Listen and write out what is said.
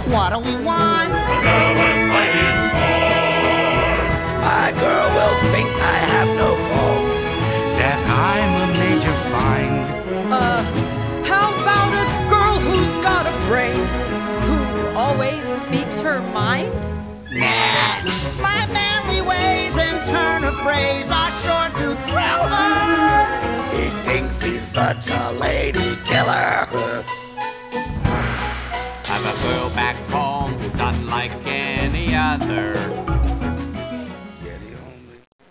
What do we want? A girl worth fighting for. My girl will think I have no fault. That I'm a major find. How about a girl who's got a brain? Who always speaks her mind? Nah, my manly ways and turn of phrase are sure to thrill her. He thinks he's such a lady killer. I've a girl back home who's unlike any other.